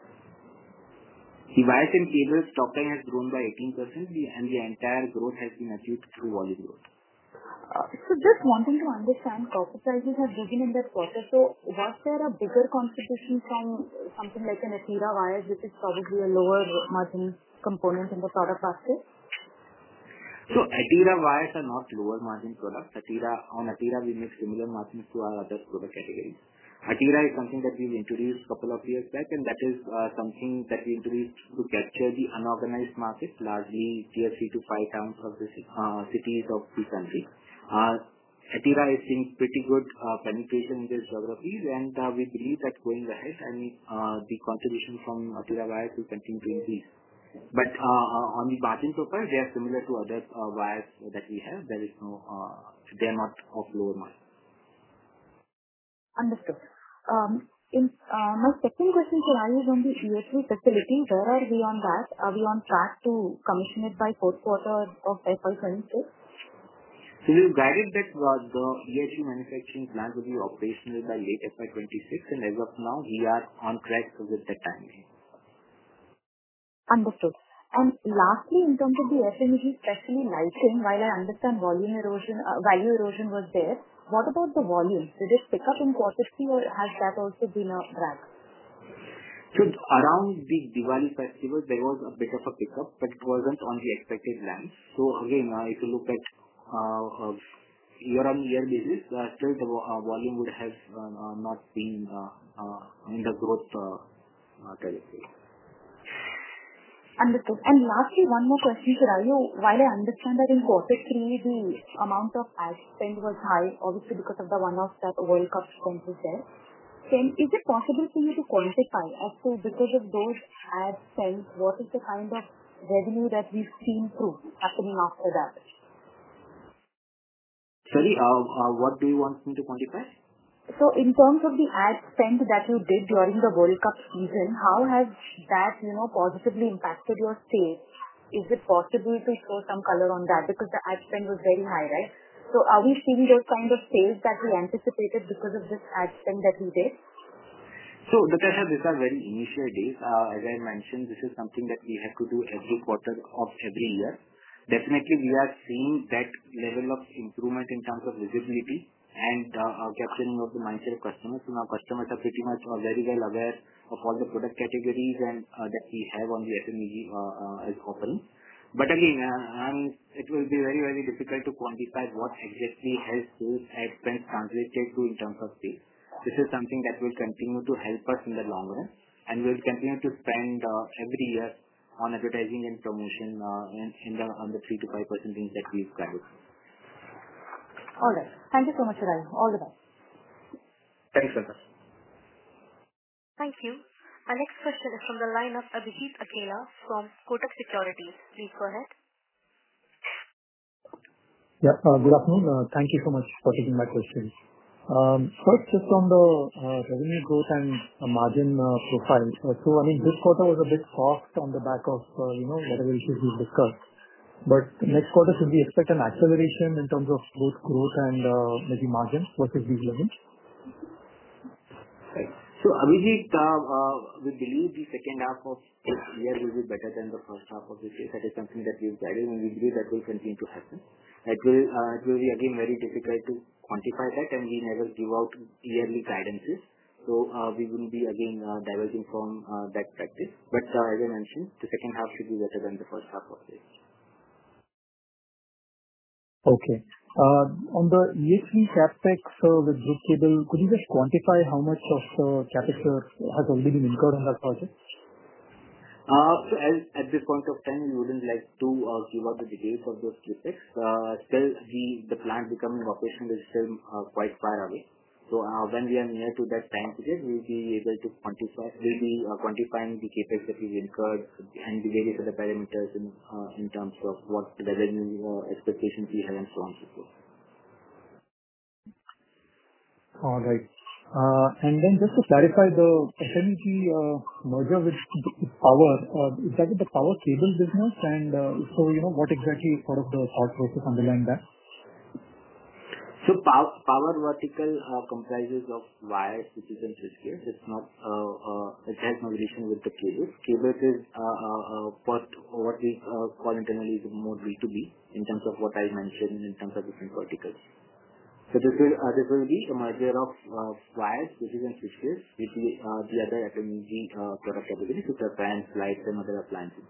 The wires and cables top line has grown by 18% and the entire growth has been achieved through volume growth. Just wanting to understand, copper prices have risen in that quarter. Was there a bigger contribution from something like an Atira wires, which is probably a lower margin component in the product basket? Atira wires are not lower margin products. On Atira, we make similar margins to our other product categories. Atira is something that we've introduced a couple of years back, and that is something that we introduced to capture the unorganized market, largely tier 3 to 5 towns of the cities of the country. Atira is seeing pretty good penetration in these geographies, and we believe that going ahead, the contribution from Atira wires will continue to increase. But on the margin profile, they are similar to other wires that we have. They are not of lower margin. Understood. My second question, Chirayu, is on the EHV facility. Where are we on that? Are we on track to commission it by fourth quarter of FY26? We've guided that the EHV manufacturing plant will be operational by late FY26, and as of now, we are on track with the timeline. Understood. And lastly, in terms of the FMEG, especially lighting, while I understand value erosion was there, what about the volume? Did it pick up in quarter three, or has that also been a drag? So around the Diwali festival, there was a bit of a pickup, but it wasn't on the expected lines. So again, if you look at year-on-year basis, still the volume would have not been in the growth trajectory. Understood. And lastly, one more question, Chirayu. While I understand that in quarter three, the amount of ad spend was high, obviously because of the one-off that World Cup spend was there, is it possible for you to quantify as to, because of those ad spends, what is the kind of revenue that we've seen through happening after that? Sorry, what do you want me to quantify? So in terms of the ad spend that you did during the World Cup season, how has that, positively impacted your sales? Is it possible to show some color on that? Because the ad spend was very high, right? So are we seeing those kind of sales that we anticipated because of this ad spend that we did? So, Natasha, these are very initial days. As I mentioned, this is something that we have to do every quarter of every year. Definitely, we are seeing that level of improvement in terms of visibility and capturing of the mindset of customers. So now customers are pretty much very well aware of all the product categories and that we have on the FMEG as offering. But again, it will be very, very difficult to quantify what exactly has those ad spends translated to in terms of sales. This is something that will continue to help us in the long run, and we will continue to spend every year on advertising and promotion on the 3 to 5% range that we've guided. All right. Thank you so much, Chirayu. All the best. Thanks, Natasha. Thank you. Our next question is from the line of Abhijit Akella from Kotak Securities. Please go ahead. Yeah, good afternoon. Thank you so much for taking my question. First, just on the revenue growth and margin profile. So, I mean, this quarter was a bit soft on the back of, whatever issues we've discussed. But next quarter, should we expect an acceleration in terms of both growth and maybe margins versus these levels? Right. So, Abhijit, we believe the second half of this year will be better than the first half of this year. That is something that we've guided, and we believe that will continue to happen. It will be again very difficult to quantify that, and we never give out yearly guidances. So we will be again diverging from that practice. But as I mentioned, the second half should be better than the first half of this. Okay. On the EHV CapEx with Brugg Kabel, could you just quantify how much of the CapEx has already been incurred on that project? So at this point of time, we wouldn't like to give out the details of those CapEx. Still, the plant becoming operational is still quite far away. So when we are near to that time period, we'll be able to quantify. We'll be quantifying the CapEx that we've incurred and the various other parameters in terms of what the revenue expectations we have and so on and so forth. All right. And then just to clarify, the FMEG merger with Power, is that with the power cable business? And so, what exactly is sort of the thought process underlying that? So power vertical comprises of wires, which is in switchgear. It's not. It has no relation with the cables. Cables is what we call internally is more B2B in terms of what I mentioned in terms of different verticals. So this will be a merger of wires, which is in switchgear, with the other FMEG product categories, which are fans, lights, and other appliances.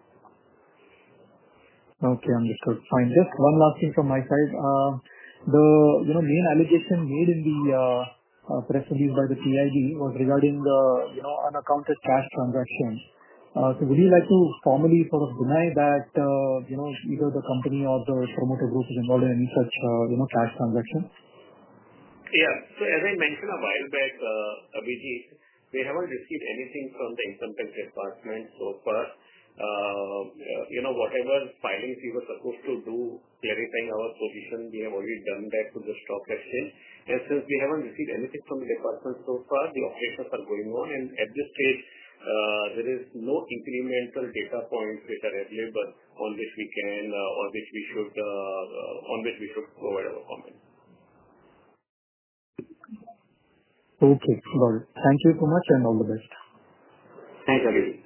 Okay, understood. Fine. Just one last thing from my side. The main allegation made in the press release by the PIB was regarding the unaccounted cash transactions. So would you like to formally sort of deny that either the company or the promoter group is involved in any such cash transactions? Yeah. So as I mentioned a while back, Abhijit, we haven't received anything from the income tax department so far whatever filings we were supposed to do, clarifying our position, we have already done that to the stock exchange. And since we haven't received anything from the department so far, the operations are going on. And at this stage, there is no incremental data points which are available on which we can or which we should provide our comment. Okay, got it. Thank you so much and all the best. Thanks, Abhijit.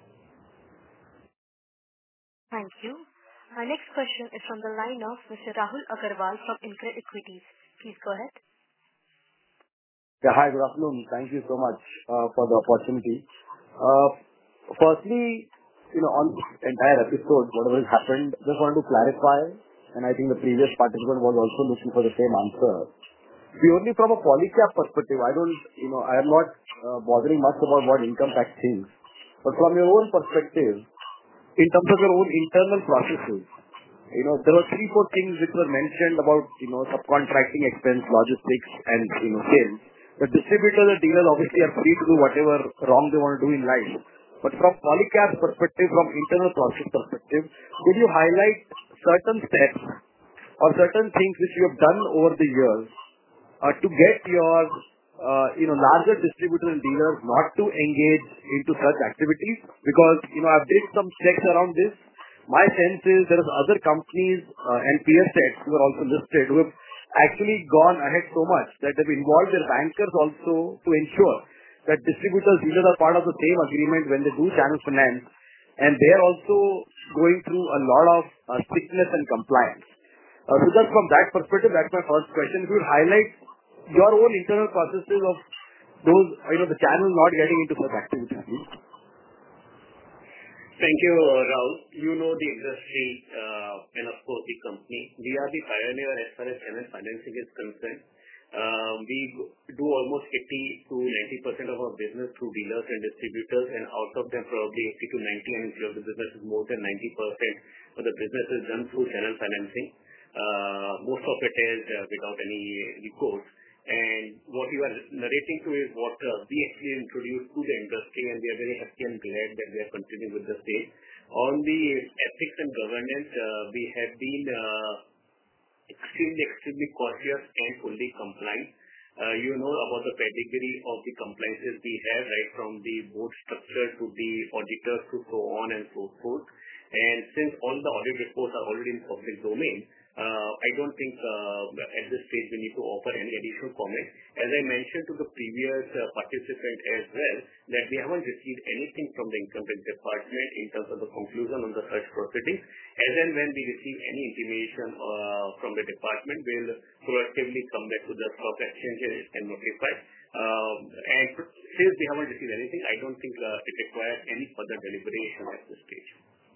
Thank you. Our next question is from the line of Mr. Rahul Agarwal from InCred Equities. Please go ahead. Yeah, hi, good afternoon. Thank you so much for the opportunity. Firstly, on this entire episode, whatever has happened, just wanted to clarify, and I think the previous participant was also looking for the same answer. Purely from a Polycab perspective, I am not bothering much about what income tax thinks. But from your own perspective, in terms of your own internal processes, there were 3-4 things which were mentioned about, subcontracting expense, logistics, and, sales. The distributor, the dealers obviously are free to do whatever wrong they want to do in life. But from Polycab's perspective, from internal process perspective, could you highlight certain steps or certain things which you have done over the years to get your larger distributors and dealers not to engage into such activities? Because I've did some checks around this. My sense is there are other companies and peer sets who are also listed who have actually gone ahead so much that they've involved their bankers also to ensure that distributors, dealers are part of the same agreement when they do channel finance, and they are also going through a lot of strictness and compliance. So just from that perspective, that's my first question. If you would highlight your own internal processes of those, the channel not getting into such activities, please. Thank you, Rahul. You know the industry and of course the company. We are the pioneer as far as channel financing is concerned. We do almost 80 to 90% of our business through dealers and distributors, and out of them probably 80 to 90, and if the business is more than 90% of the business is done through channel financing. Most of it is without any recourse. And what you are narrating to is what we actually introduced to the industry, and we are very happy and glad that we are continuing with the same. On the ethics and governance, we have been extremely cautious and fully compliant. You know about the pedigree of the compliances we have, right from the board structure to the auditors to so on and so forth. And since all the audit reports are already in public domain, I don't think at this stage we need to offer any additional comment. As I mentioned to the previous participant as well, that we haven't received anything from the income tax department in terms of the conclusion on the search proceedings. As and when we receive any intimation from the department, we'll proactively come back to the stock exchange and notify. And since we haven't received anything, I don't think it requires any further deliberation at this stage.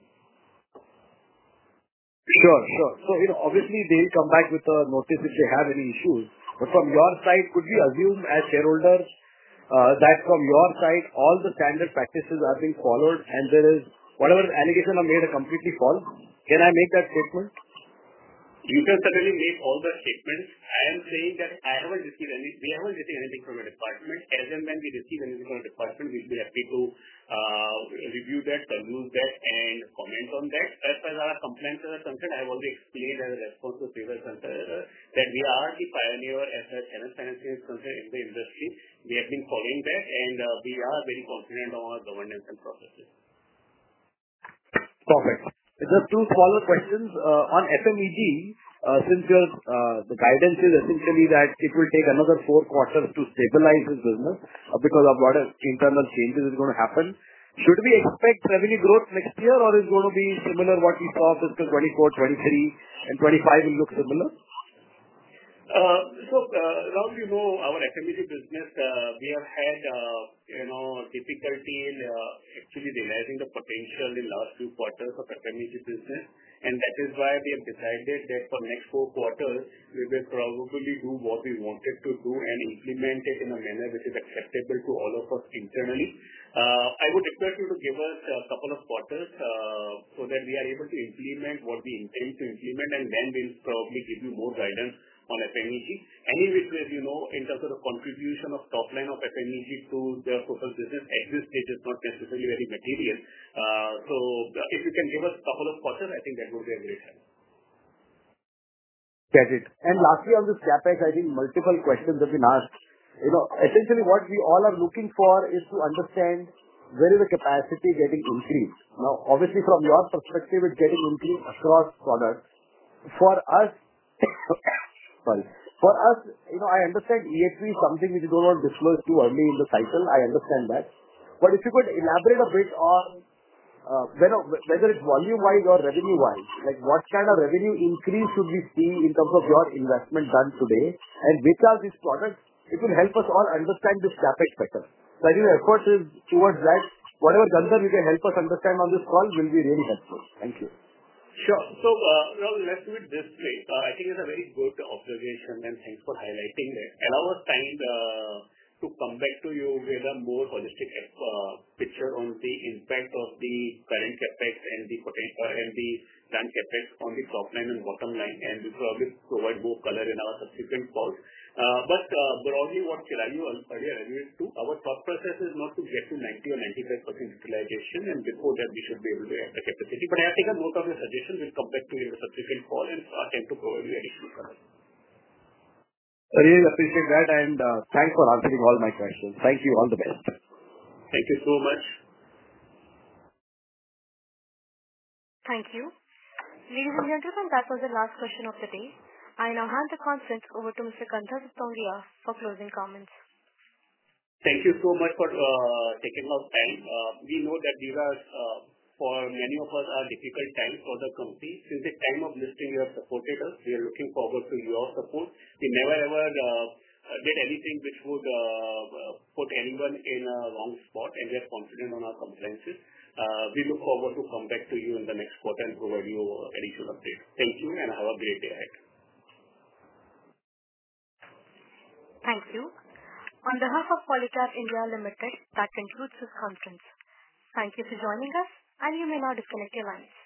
Sure. So, obviously they'll come back with a notice if they have any issues. But from your side, could we assume as shareholders that from your side, all the standard practices are being followed and there is whatever allegations are made are completely false? Can I make that statement? You can certainly make all the statements. I am saying that we haven't received anything from the department. As and when we receive anything from the department, we'll be happy to review that, peruse that, and comment on that. As far as our compliance is concerned, I have already explained as a response to previous answer that we are the pioneer as far as channel financing is concerned in the industry. We have been following that, and we are very confident on our governance and processes. Perfect. Just two smaller questions. On FMEG, since the guidance is essentially that it will take another 4 quarters to stabilize this business because of what internal changes is going to happen, should we expect revenue growth next year, or is it going to be similar what we saw fiscal 24, 23, and 25 will look similar? Rahul, our FMEG business, we have had difficulty in actually realizing the potential in last few quarters of FMEG business, and that is why we have decided that for next 4 quarters we will probably do what we wanted to do and implement it in a manner which is acceptable to all of us internally. I would request you to give us a couple of quarters so that we are able to implement what we intend to implement, and then we'll probably give you more guidance on FMEG. Any which way, in terms of the contribution of top line of FMEG to the total business at this stage is not necessarily very material. If you can give us a couple of quarters, I think that would be a great help. Get it. Lastly, on this CapEx, I think multiple questions have been asked. Essentially what we all are looking for is to understand where is the capacity getting increased. Now, obviously from your perspective, it's getting increased across products. For us, sorry. For us, I understand EHV is something which you don't want to disclose too early in the cycle. I understand that. If you could elaborate a bit on whether it's volume-wise or revenue-wise, like what kind of revenue increase should we see in terms of your investment done today, and which are these products? It will help us all understand this CapEx better. I think the effort is towards that. Whatever, Gandharv, you can help us understand on this call will be really helpful. Thank you. Sure. Rahul, let's do it this way. I think it's a very good observation, and thanks for highlighting that. Allow us time to come back to you with a more holistic picture on the impact of the current CapEx and the potential and the planned CapEx on the top line and bottom line, and we'll probably provide more color in our subsequent calls. Broadly, what Chirayu earlier alluded to, our thought process is not to get to 90 or 95% utilization, and before that we should be able to add the capacity. I have taken note of your suggestion. We'll come back to you in the subsequent call and attempt to provide you additional color. I really appreciate that, and thanks for answering all my questions. Thank you. All the best. Thank you so much. Thank you. Ladies and gentlemen, that was the last question of the day. I now hand the conference over to Mr. Gandharv Tongia for closing comments. Thank you so much for taking out time. We know that these are, for many of us, are difficult times for the company. Since the time of listing, you have supported us. We are looking forward to your support. We never ever did anything which would put anyone in a wrong spot, and we are confident on our compliances. We look forward to come back to you in the next quarter and provide you additional updates. Thank you, and have a great day ahead. Thank you. On behalf of Polycab India Limited, that concludes this conference. Thank you for joining us, and you may now disconnect your lines.